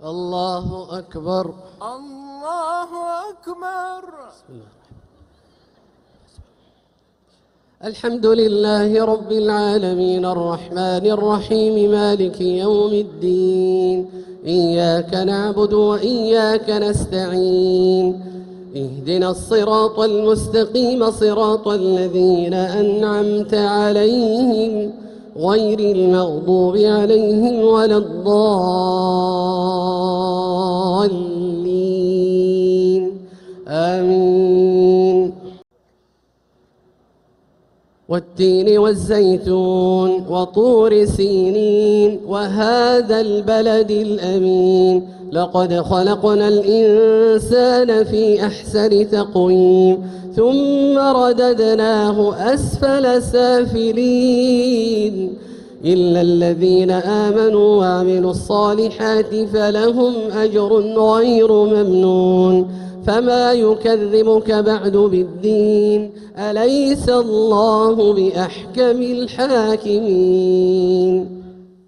الله أكبر. الله أكبر. الحمد لله رب العالمين الرحمن الرحيم مالك يوم الدين، إياك نعبد وإياك نستعين، اهدنا الصراط المستقيم صراط الذين أنعمت عليهم غير المغضوب عليهم ولا الضالين، آمين. والتين والزيتون وطور سينين وهذا البلد الأمين، لقد خلقنا الإنسان في أحسن تقويم ثم رددناه أسفل سافلين، إلا الذين آمنوا وعملوا الصالحات فلهم أجر غير ممنون. فما يكذبك بعد بالدين، أليس الله بأحكم الحاكمين.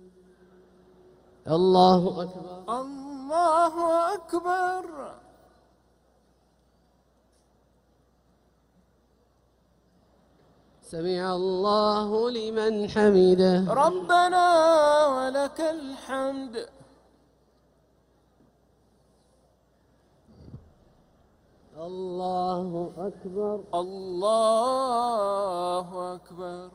الله أكبر. الله أكبر. سمع الله لمن حمده. ربنا ولك الحمد. الله أكبر. الله أكبر.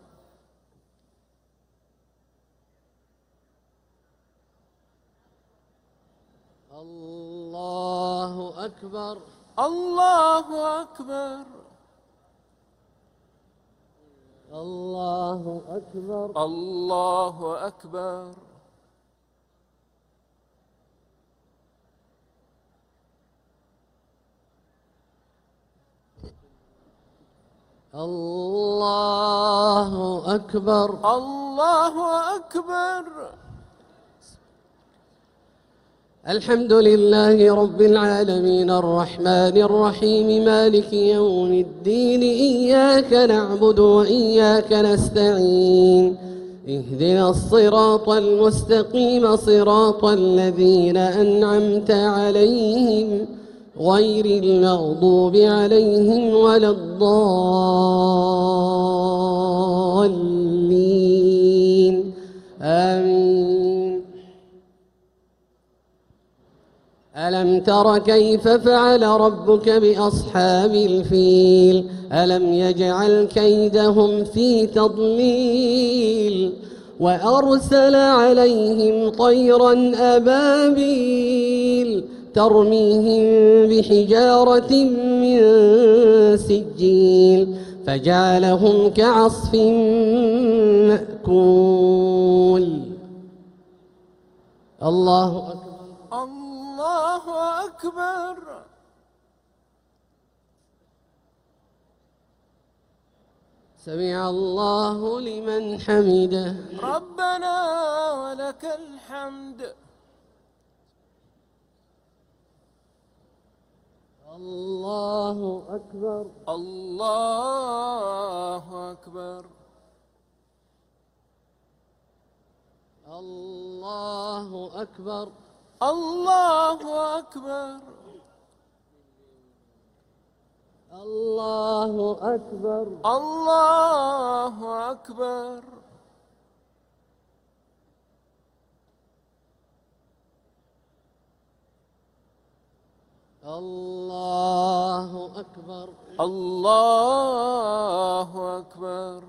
الله أكبر. الله أكبر. الله أكبر. الله أكبر. الله أكبر. الله أكبر. الحمد لله رب العالمين الرحمن الرحيم مالك يوم الدين، إياك نعبد وإياك نستعين، اهدنا الصراط المستقيم صراط الذين أنعمت عليهم غير المغضوب عليهم ولا الضالين، آمين. ألم تر كيف فعل ربك بأصحاب الفيل؟ ألم يجعل كيدهم في تضليل وأرسل عليهم طيرا أبابيل ترميهم بحجارة من سجيل فجعلهم كعصف مأكول. الله أكبر. الله أكبر. سمع الله لمن حمده. ربنا ولك الحمد. الله أكبر. الله أكبر. الله أكبر. الله أكبر. الله أكبر. الله أكبر. الله أكبر. الله أكبر.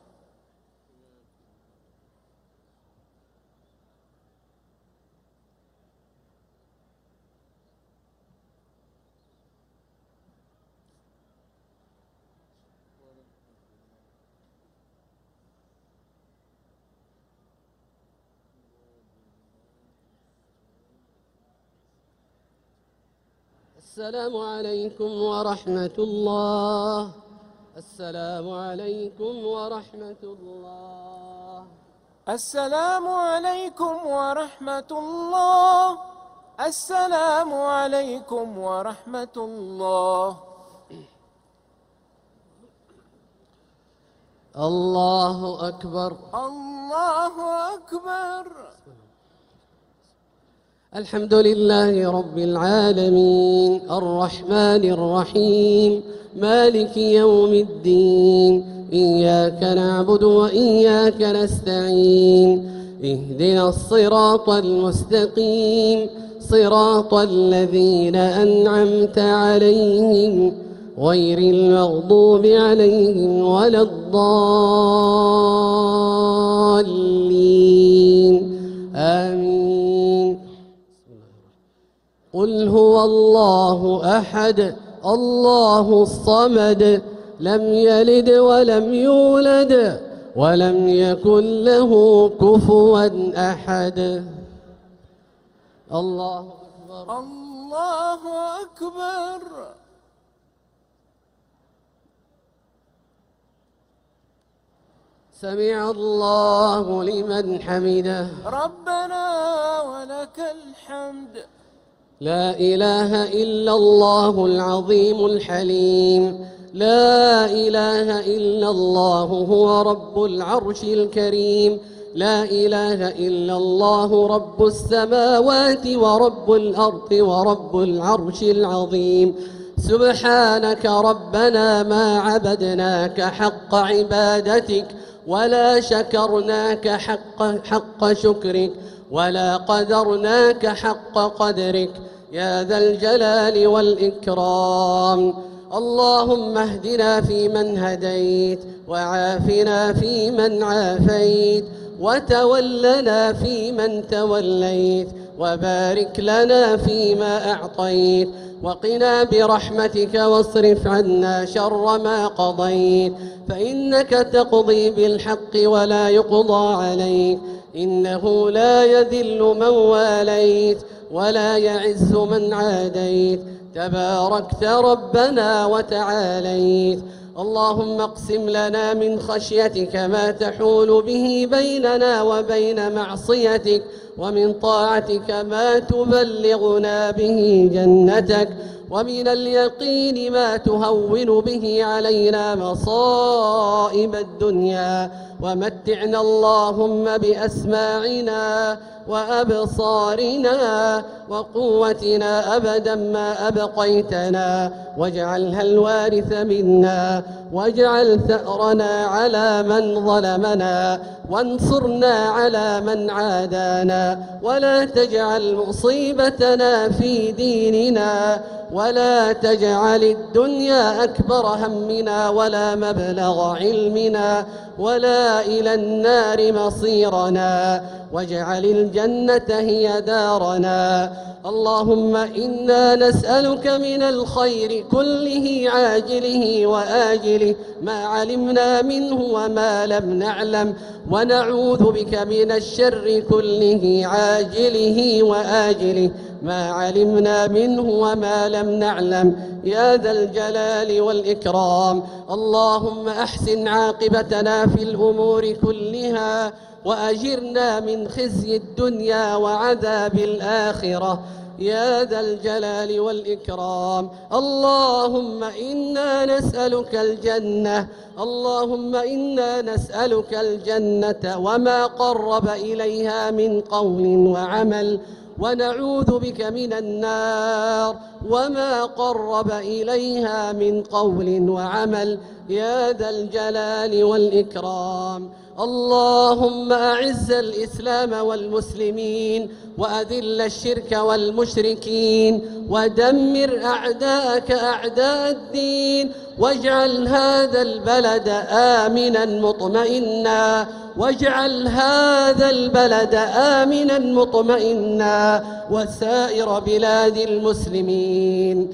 السلام عليكم ورحمة الله. السلام عليكم ورحمة الله. السلام عليكم ورحمة الله. السلام عليكم ورحمة الله. الله أكبر. الله أكبر. الحمد لله رب العالمين الرحمن الرحيم مالك يوم الدين إياك نعبد وإياك نستعين اهدنا الصراط المستقيم صراط الذين أنعمت عليهم غير المغضوب عليهم ولا الضالين آمين. قل هو الله أحد الله الصمد لم يلد ولم يولد ولم يكن له كفوا أحد. الله أكبر. الله أكبر. سمع الله لمن حمده. ربنا ولك الحمد. لا إله إلا الله العظيم الحليم. لا إله إلا الله هو رب العرش الكريم. لا إله إلا الله رب السماوات ورب الأرض ورب العرش العظيم. سبحانك ربنا ما عبدناك حق عبادتك ولا شكرناك حق شكرك ولا قدرناك حق قدرك يا ذا الجلال والإكرام. اللهم اهدنا فيمن هديت وعافنا فيمن عافيت وتولنا فيمن توليت وبارك لنا فيما أعطيت وقنا برحمتك واصرف عنا شر ما قضيت فإنك تقضي بالحق ولا يقضى عليك إنه لا يذل من واليت ولا يعز من عاديت تباركت ربنا وتعاليت. اللهم اقسم لنا من خشيتك ما تحول به بيننا وبين معصيتك ومن طاعتك ما تبلغنا به جنتك ومن اليقين ما تهون به علينا مصائب الدنيا ومتعنا اللهم بأسماعنا وأبصارنا وقوتنا أبدا ما أبقيتنا واجعلها الوارث منا واجعل ثأرنا على من ظلمنا وانصرنا على من عادانا ولا تجعل مصيبتنا في ديننا ولا تجعل الدنيا أكبر همنا ولا مبلغ علمنا ولا إلى النار مصيرنا واجعل الجنة هي دارنا. اللهم إنا نسألك من الخير كله عاجله وآجله ما علمنا منه وما لم نعلم ونعوذ بك من الشر كله عاجله وآجله ما علمنا منه وما لم نعلم يا ذا الجلال والإكرام. اللهم أحسن عاقبتنا في الأمور كلها وأجرنا من خزي الدنيا وعذاب الآخرة يا ذا الجلال والإكرام. اللهم إنا نسألك الجنة اللهم إنا نسألك الجنة وما قرب إليها من قول وعمل ونعوذ بك من النار وما قرب إليها من قول وعمل يا ذا الجلال والإكرام. اللهم أعز الإسلام والمسلمين وأذل الشرك والمشركين ودمر أعداءك أعداء الدين واجعل هذا البلد آمنا مطمئنا واجعل هذا البلد آمنا مطمئنا وسائر بلاد المسلمين.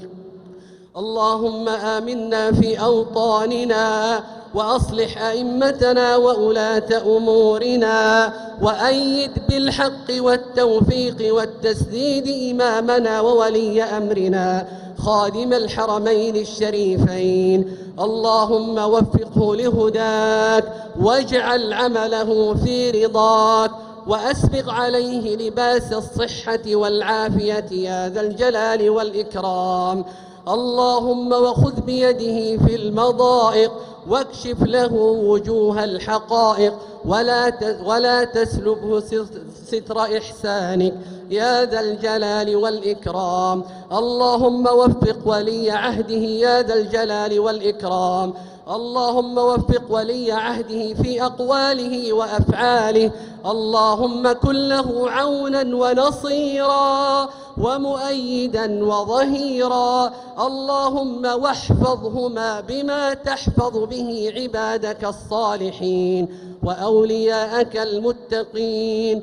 اللهم آمنا في أوطاننا وأصلح أئمتنا وولاة أمورنا وأيد بالحق والتوفيق والتسديد إمامنا وولي أمرنا خادم الحرمين الشريفين. اللهم وفقه لهداك واجعل عمله في رضاك وأسبغ عليه لباس الصحة والعافية يا ذا الجلال والإكرام. اللهم وخذ بيده في المضائق واكشف له وجوه الحقائق ولا تسلبه ستر إحسانك يا ذا الجلال والإكرام. اللهم وفق ولي عهده يا ذا الجلال والإكرام. اللهم وفق ولي عهده في أقواله وأفعاله. اللهم كن له عونا ونصيرا ومؤيدا وظهيرا. اللهم واحفظهما بما تحفظ به عبادك الصالحين وأولياءك المتقين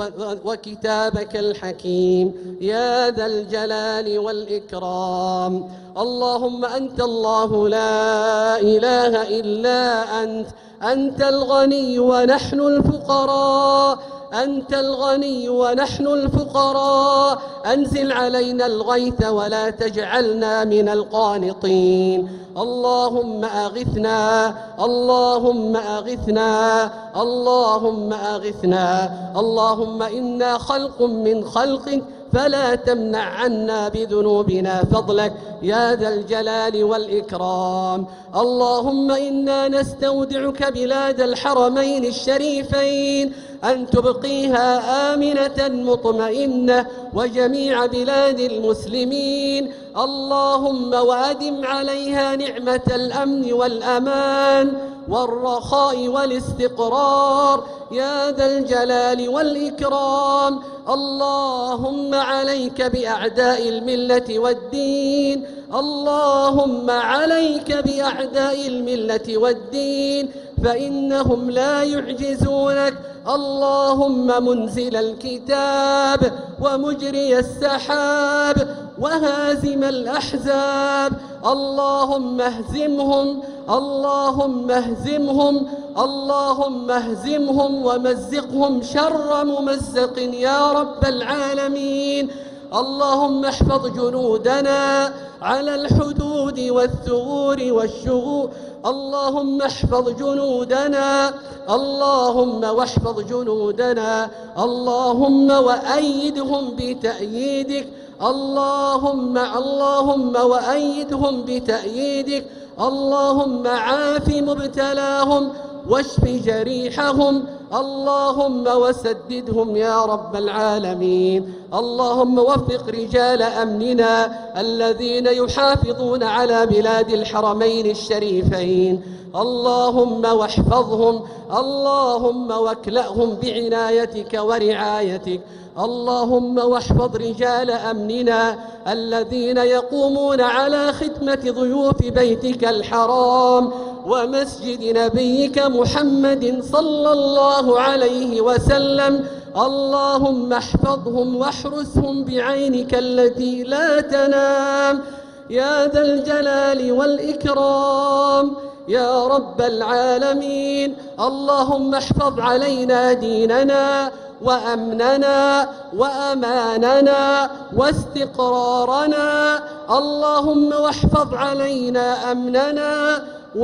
وكتابك الحكيم يا ذا الجلال والإكرام. اللهم أنت الله لا إله إلا أنت الغني ونحن الفقراء. أنت الغني ونحن الفقراء. أنزل علينا الغيث ولا تجعلنا من القانطين. اللهم أغثنا اللهم أغثنا اللهم أغثنا. اللهم إنا خلق من خلقك فلا تمنع عنا بذنوبنا فضلك يا ذا الجلال والإكرام. اللهم إنا نستودعك بلاد الحرمين الشريفين أن تبقيها آمنة مطمئنة وجميع بلاد المسلمين. اللهم وأدم عليها نعمة الأمن والأمان والرخاء والاستقرار يا ذا الجلال والإكرام. اللهم عليك بأعداء الملة والدين. اللهم عليك بأعداء الملة والدين فإنهم لا يعجزونك. اللهم منزل الكتاب ومجري السحاب وهازم الأحزاب. اللهم اهزمهم اللهم اهزمهم اللهم اهزمهم ومزقهم شر ممزق يا رب العالمين. اللهم احفظ جنودنا على الحدود والثغور والشغور. اللهم احفظ جنودنا اللهم واحفظ جنودنا. اللهم وأيدهم بتأييدك. اللهم وأيدهم بتأييدك. اللهم عاف مبتلاهم واشف جريحهم. اللهم وسددهم يا رب العالمين. اللهم وفق رجال أمننا الذين يحافظون على بلاد الحرمين الشريفين. اللهم واحفظهم. اللهم واكلأهم بعنايتك ورعايتك. اللهم واحفظ رجال أمننا الذين يقومون على خدمة ضيوف بيتك الحرام ومسجد نبيك محمد صلى الله عليه وسلم. اللهم احفظهم واحرسهم بعينك التي لا تنام يا ذا الجلال والإكرام يا رب العالمين. اللهم احفظ علينا ديننا وأمننا وأماننا واستقرارنا. اللهم واحفظ علينا أمننا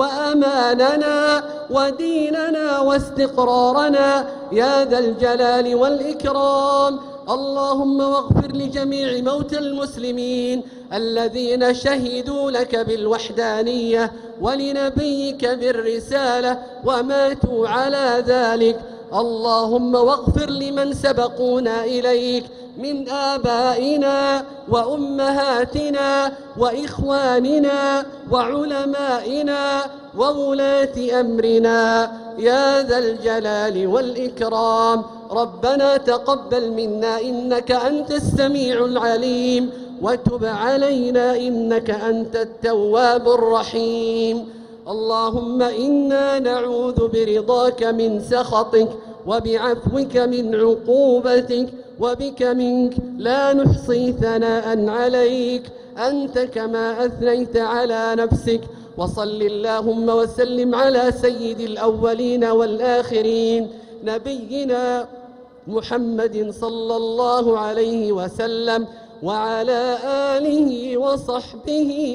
وأماننا وديننا واستقرارنا يا ذا الجلال والإكرام. اللهم واغفر لجميع موتى المسلمين الذين شهدوا لك بالوحدانية ولنبيك بالرسالة وماتوا على ذلك. اللهم واغفر لمن سبقونا إليك من آبائنا وأمهاتنا وإخواننا وعلمائنا وولاة أمرنا يا ذا الجلال والإكرام. ربنا تقبل منا إنك أنت السميع العليم وتب علينا إنك أنت التواب الرحيم. اللهم إنا نعوذ برضاك من سخطك وبعفوك من عقوبتك وبك منك لا نحصي ثناء عليك أنت كما أثنيت على نفسك. وصل اللهم وسلم على سيد الأولين والآخرين نبينا محمد صلى الله عليه وسلم وعلى آله وصحبه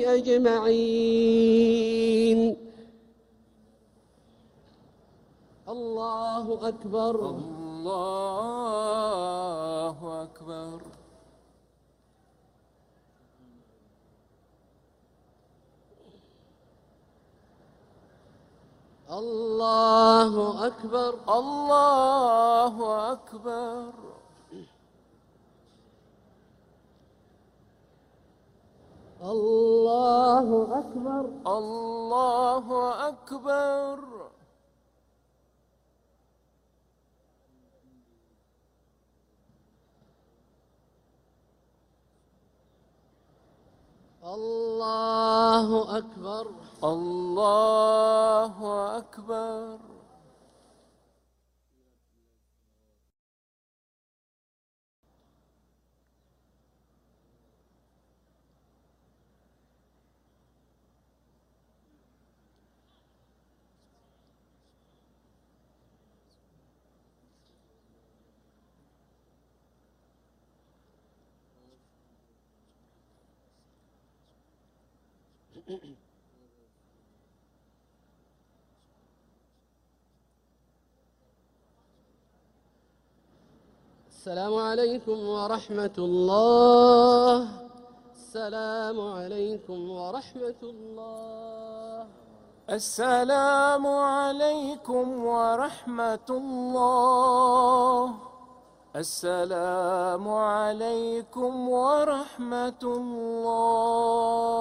أجمعين. الله أكبر. الله أكبر. الله أكبر. الله أكبر. الله أكبر. الله أكبر. الله أكبر. الله أكبر. السلام عليكم ورحمة الله. السلام عليكم ورحمة الله. السلام عليكم ورحمة الله. السلام عليكم ورحمة الله.